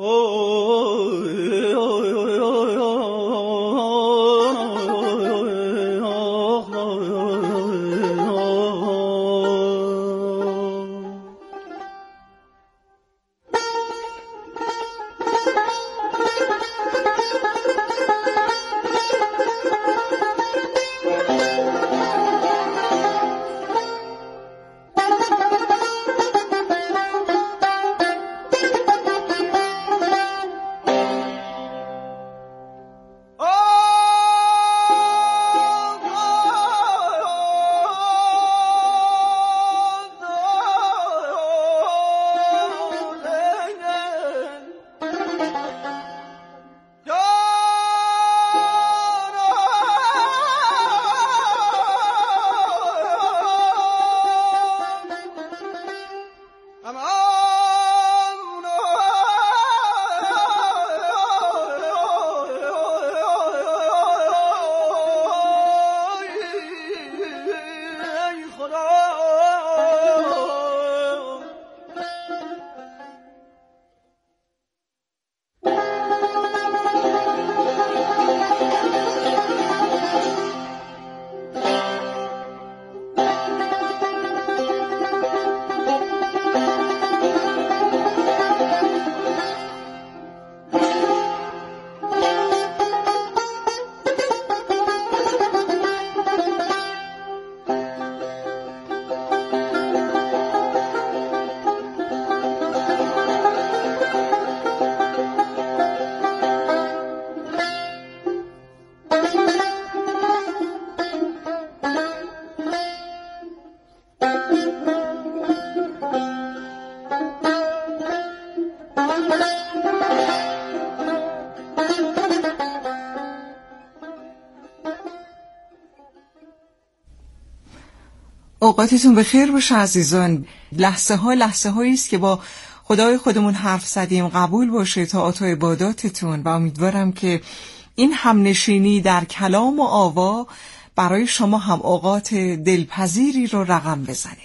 اوقاتتون بخیر باشه عزیزان. لحظه هایی است که با خدای خودمون حرف زدیم. قبول باشه تا عباداتتون و امیدوارم که این همنشینی در کلام و آوا برای شما هم اوقات دلپذیری رو رقم بزنه.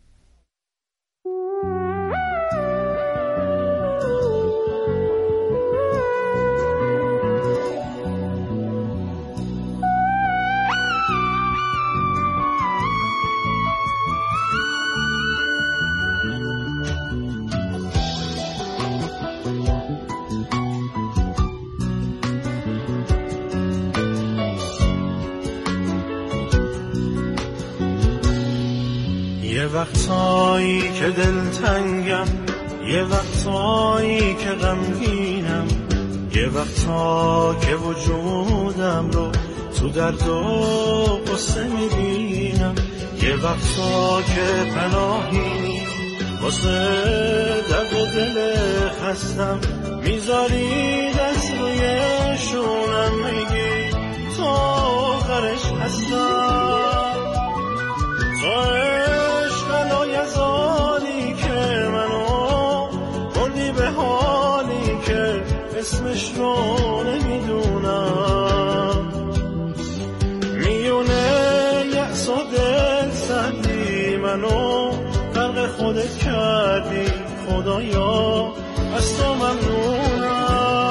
یه وقتایی که دلتنگم، یه وقتایی که غمگینم، یه وقتا که وجودم رو تو درد و قصه میبینم، یه وقتا که پناهی واسه درد و دل خستم، میذاری دست روی شونم، میگی تو آخرش هستم، تو عشق لایزالی که منو بردی به حالی که اسمش رو نمیدونم، میونه یأس و دل سردی منو غرق خودت کردی، خدایا از تو ممنونم.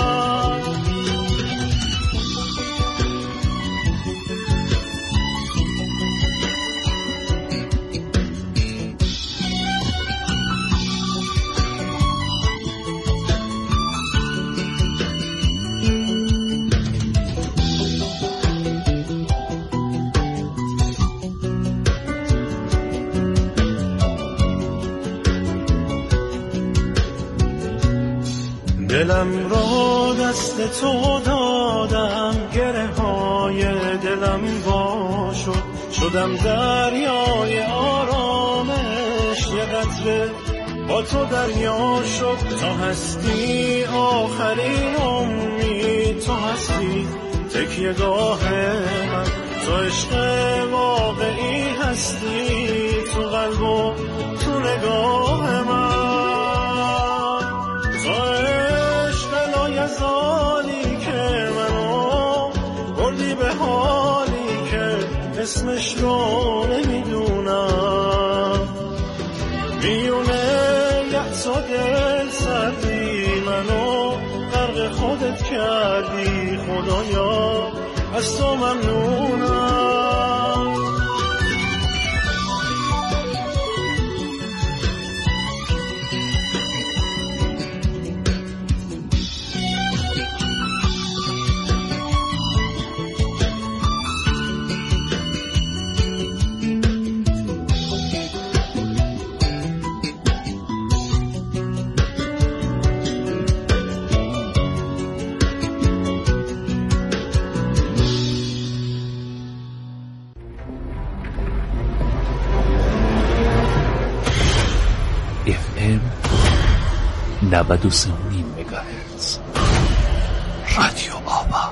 دلم رو دست تو دادم، گره های دلم وا شد، شدم دریای آرامش، یه قطره با تو دریا شد، تو هستی آخرین امید، تو هستی تکیه گاه من، تو عشق واقعی هستی، تو قلب و تو نگاه من، یزالی که منو بردی به حالی که اسمش رو نمیدونم، میونه یأس و دل سردی منو خودت کردی خدایا، از تو ممنونم. FM 93 مگاهرتز رادیو آوا.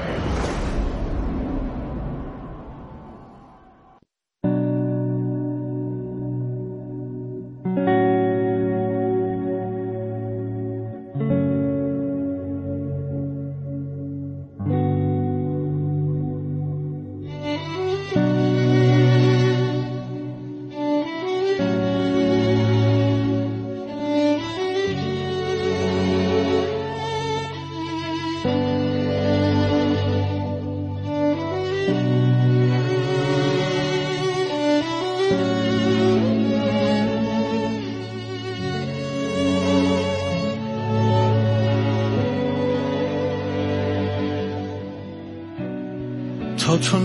تا تو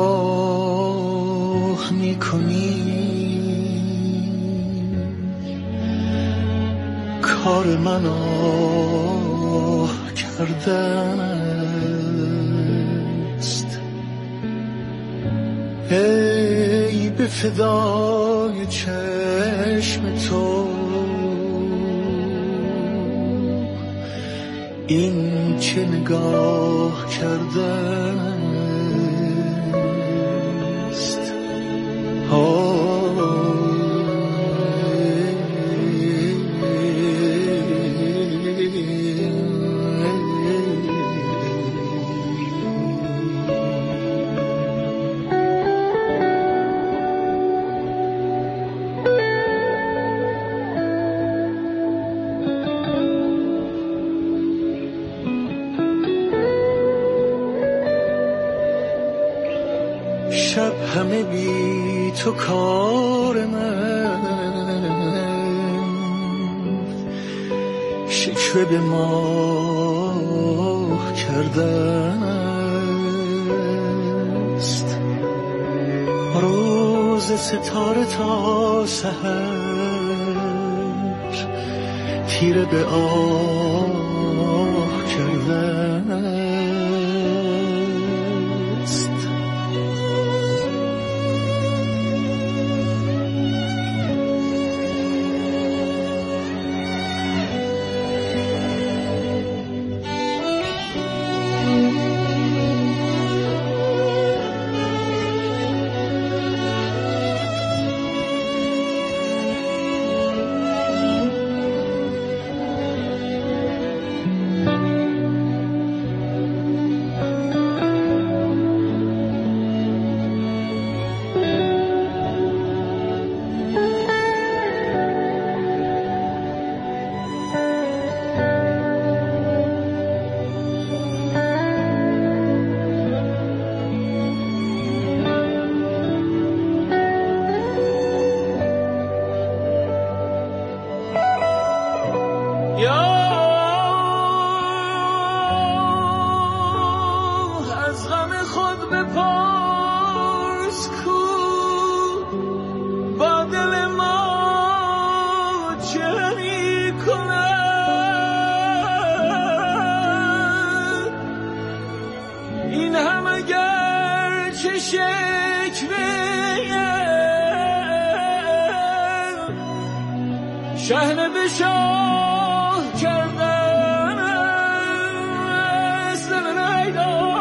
نگاه میکنی کار من آه کردن است. ای به فدای چشم تو، این چه نگاه کردن است. شب همه بی تو کار من، شکوه به ماه کردن است. روز ستاره تا سحر تیره به آه کردن است. شهنه به شاه کردن است. ای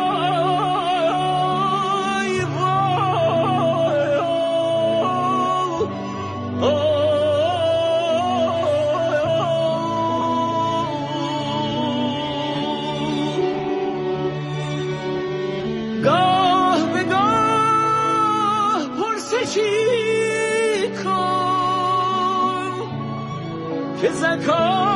گاه به گاه پرسشی کن که زکات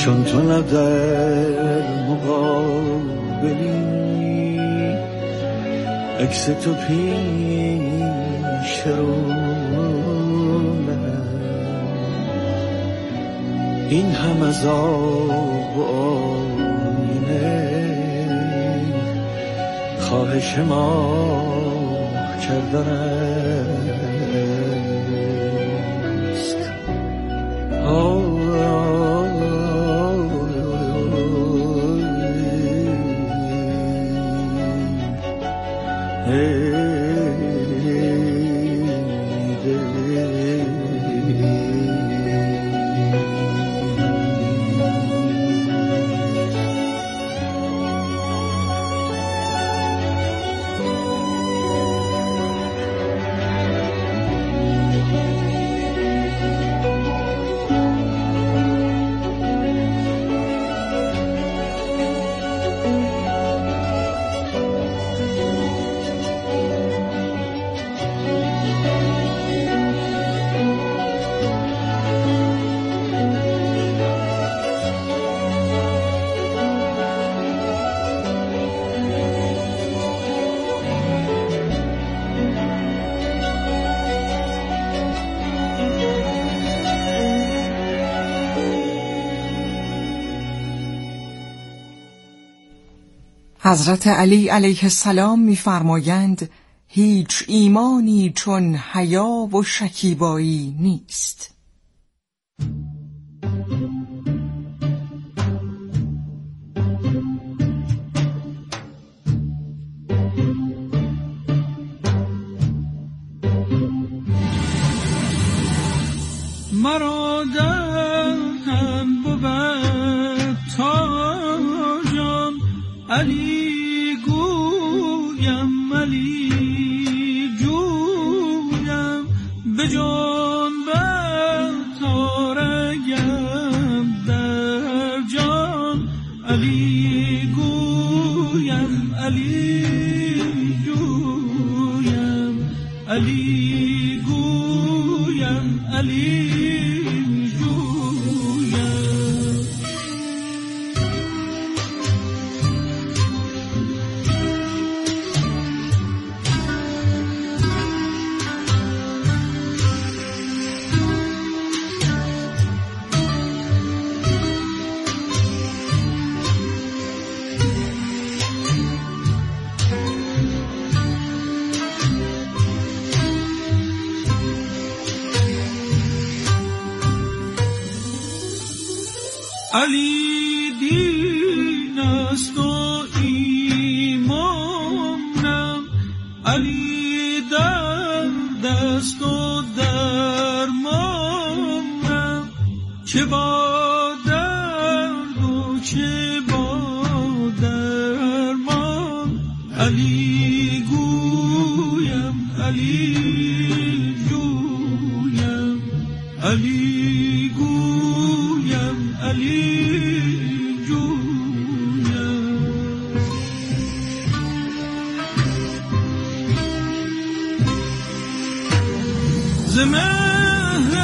چون تو نه در مقابلی عکس تو پیش رونم این هم از آب و آینه خواهش ما کردن است حضرت علی علیه السلام می‌فرمایند هیچ ایمانی چون حیا و شکیبایی نیست. مرا در هم بود تاجم علی گویم علی جویم به جان برتارگم در جان علی گویم علی جویم علی گویم علی علی دین است و ایمانم علی درد است و درمانم چه با درد و چه با درمان علی گویم علی جویم علی گویم علی ز مهر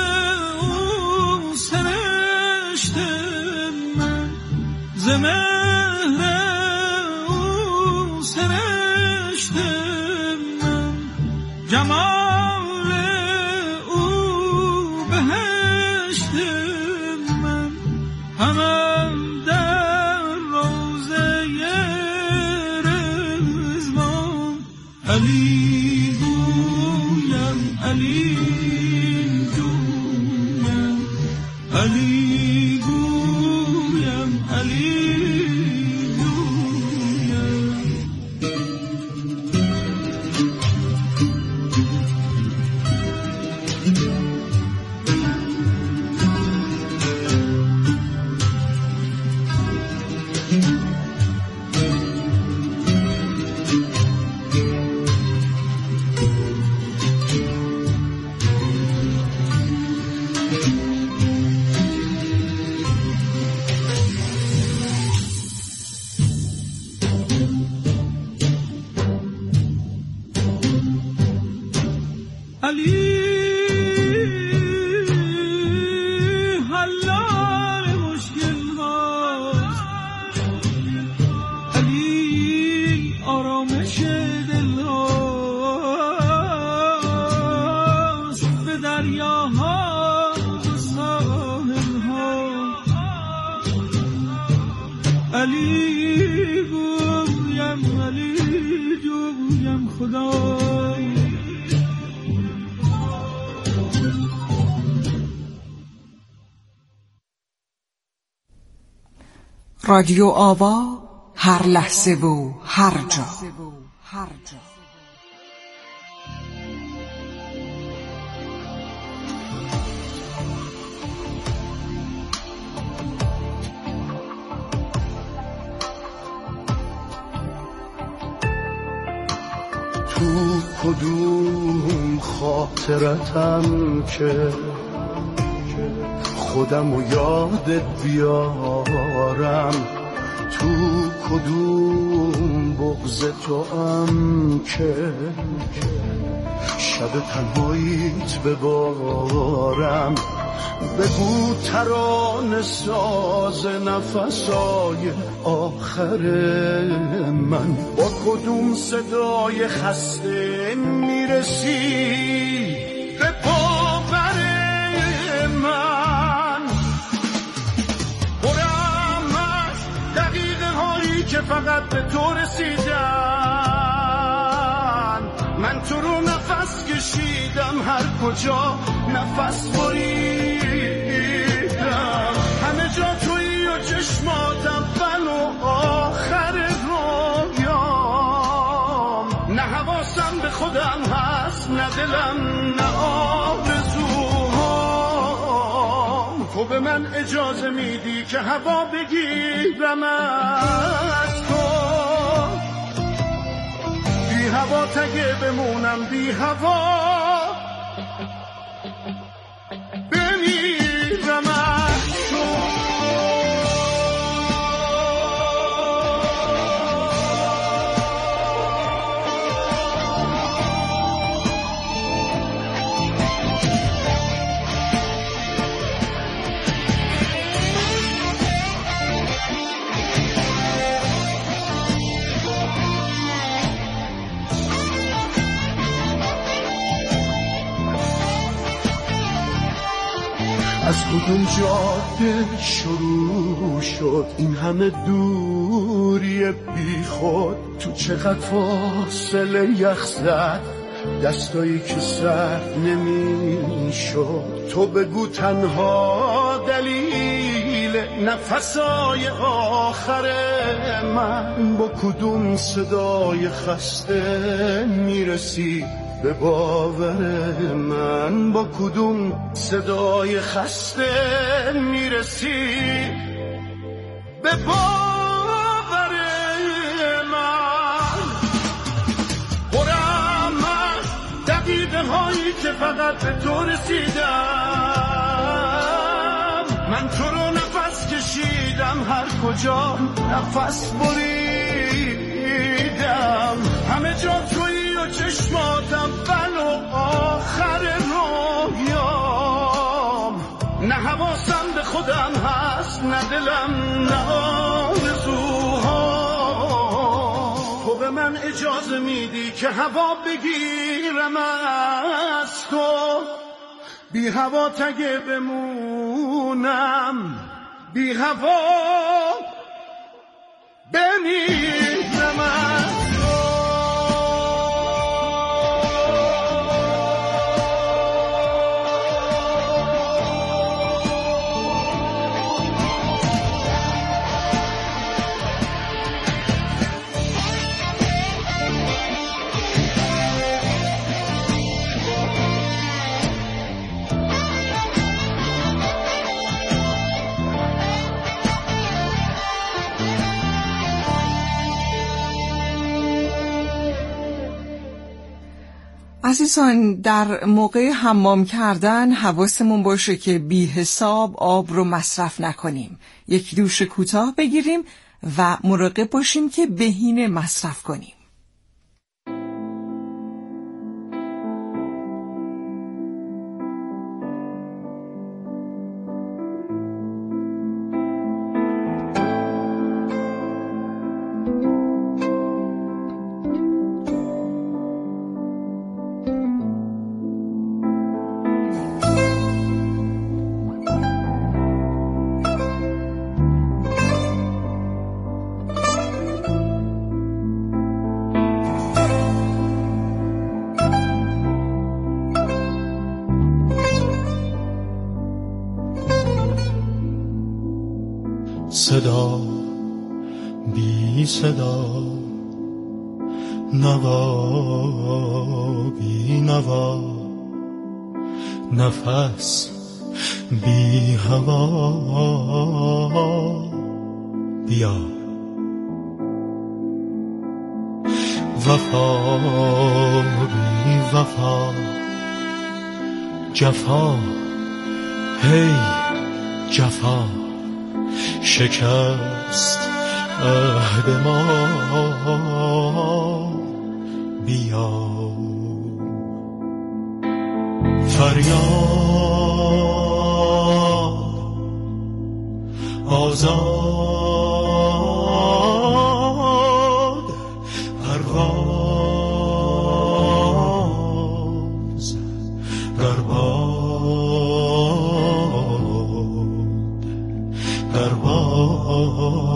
او سرشت من ز مهر او سرشت من جمال او بهشت من همم در روضه رضوان علی گویم علی جویم علی گویم علی علی حلال مشکل دریاها و ساحلها. علی گویم علی جویم خدا. رادیو آوا، هر لحظه و هر جا. تو کدوم خاطرتم که خودم و یادت بیارم، تو کدوم بغض توام که شب تنهاییت ببارم. بگو ترانه ساز نفسای آخر من با کدوم صدای خسته میرسی به باور من. برمش دقیقه هایی که فقط به تو رسیدن، من تو رو نفس کشیدم هر کجا نفس بریدم. همه جا تویی و چشمات اول و آخر رویام. نه حواسم به خودم هست، نه دلم، نه آرزوهام. تو به من اجازه میدی که هوا بگیرم از تو، بی هوا تگه بمونم، بی هوا بمیرم از تو. از کدوم جاده شروع شد این همه دوری بی خود؟ تو چقدر فاصله یخ زد دستایی که سر نمی شد؟ تو بگو تنها دلیل نفسای آخر من با کدوم صدای خسته میرسی به باور من؟ با کدوم صدای خسته میرسی به باور من؟ برم من دقیقه هایی که فقط به تو رسیدم، من تو رو نفس کشیدم هر کجا نفس بریدم. همه جا تویی و چشماتم اول و آخر رویام. نه حواسم به خودم هست، نه دلم، نه آرزوهام. تو به من اجازه میدی که هوا بگیرم از تو، بی هوا تگه بمونم، بی هوا بمیرم از تو. عزیزان، در موقع حمام کردن حواسمون باشه که بی حساب آب رو مصرف نکنیم. یک دوش کوتاه بگیریم و مراقب باشیم که بهینه مصرف کنیم. صدا بی صدا، نوا بی نوا، نفس بی هوا. بیا وفا بی وفا، جفا هی جفا، شکست عهد ما. بیا فریاد آزاد، پرواز در باد، در باد.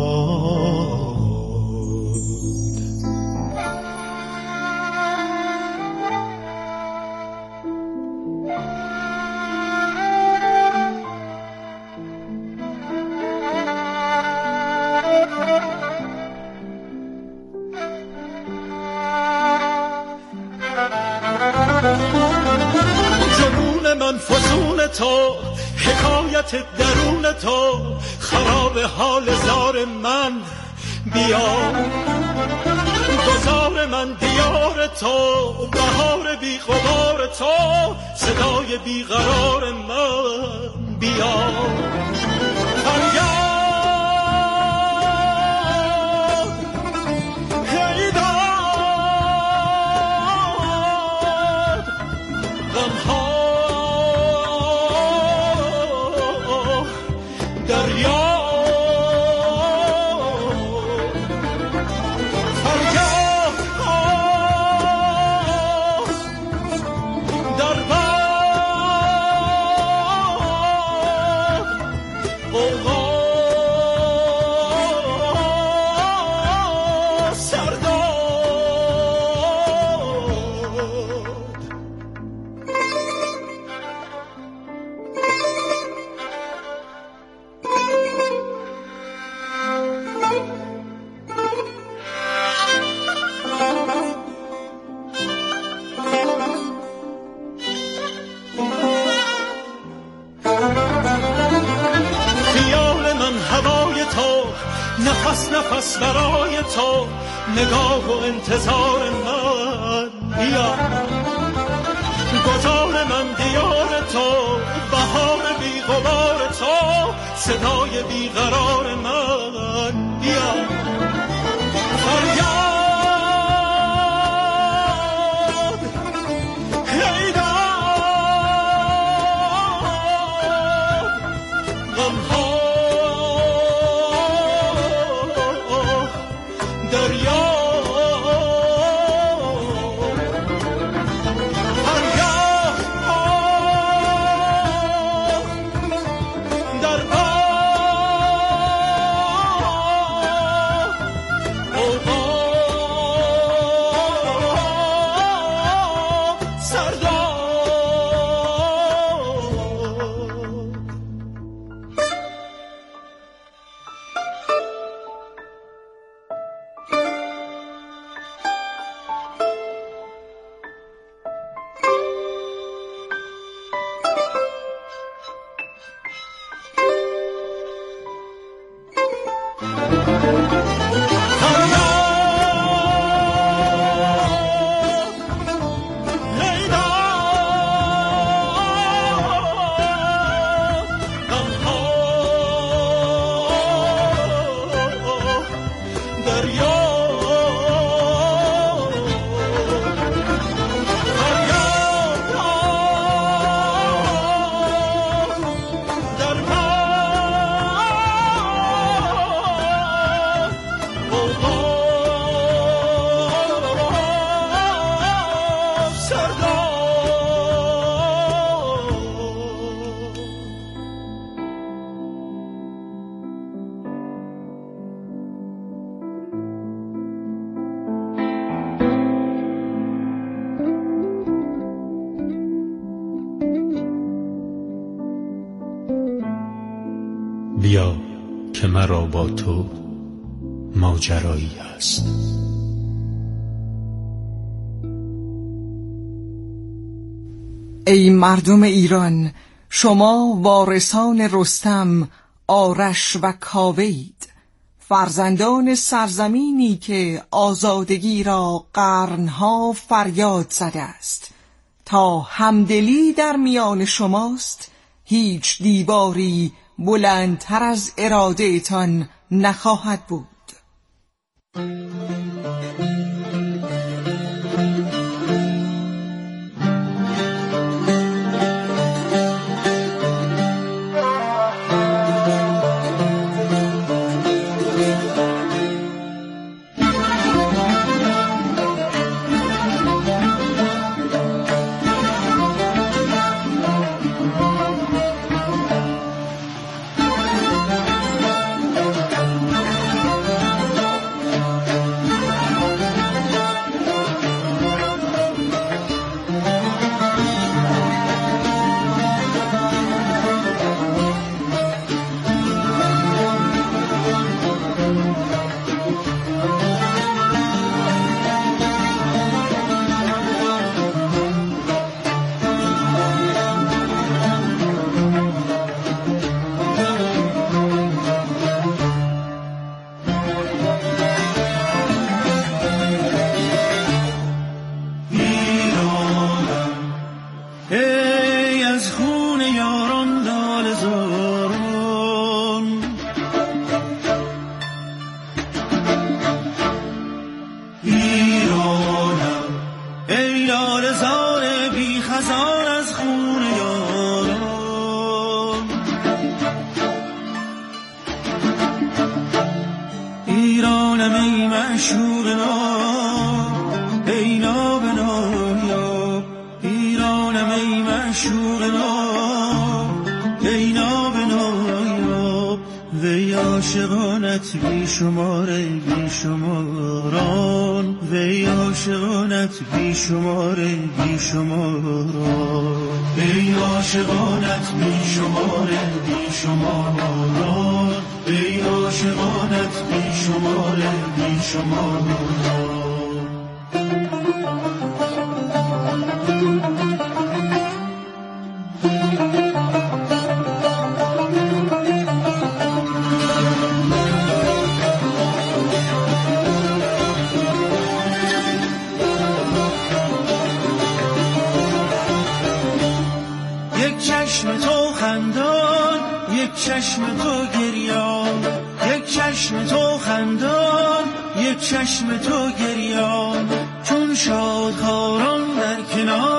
جنون من فسون تو، حکایت درون تو، خراب حال زار من. بیا گذار من دیار تو، بهار بی غبار تو، صدای بی قرار من. بیا فریاد هیداد، غمها دریا. نفس نفس برای تو، نگاه و انتظار من. بیا گذار من دیار تو، بهار بی غبار تو، صدای بی قرار من. بیا فریاد هیداد، غمها که مرا با تو ماجرایی است. ای مردم ایران، شما وارثان رستم، آرش و کاوید، فرزندان سرزمینی که آزادگی را قرنها فریاد زده است. تا همدلی در میان شماست، هیچ دیواری بلندتر از اراده تان نخواهد بود. ایرانم ای معشوق ناب، ای ناب نایاب. ایرانم ای معشوق ناب، ای ناب نایاب. وی عاشقانت بی شماره بی شماران، وی عاشقانت بی شماره بی شماران، وی عاشقانت بی شماره بی شماران، ای عاشقانت بی شماره بی شماران. یک چشم تو خندان، یک چشم تو گریان، یک چشم تو خندان، یک چشم تو گریان. چون شادخواران در کنار